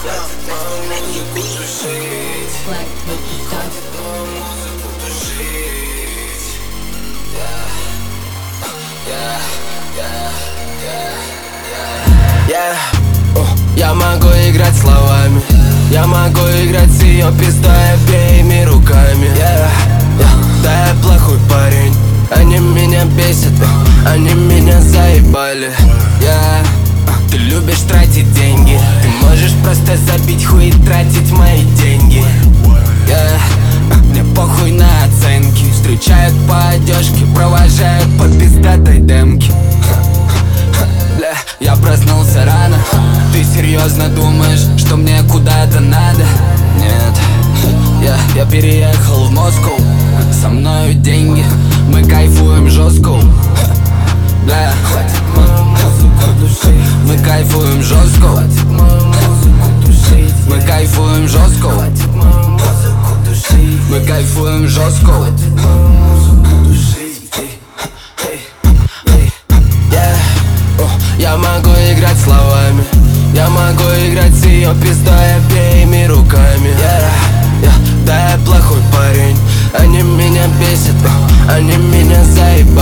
Black Dot. Я могу играть словами, я могу играть с ее пиздой обеими руками. Да, я плохой парень, они меня бесят, они меня заебали. Ты любишь тратить деньги, ты можешь просто забить хуй и тратить мои деньги. Мне похуй на оценки, встречают по одежке, провожают по пиздатой демке. Я проснулся рано. Ты серьезно думаешь, что мне куда-то надо? Нет, я переехал в Москву. Со мною деньги, мы кайфуем жестко. Бля, хватит мою музыку душить. Мы кайфуем жестко. Мы кайфуем жестко. Мы кайфуем жестко. Я могу играть словами, я могу играть с ее пиздой обеими руками. Да, я плохой парень, они меня бесят, они меня заебали.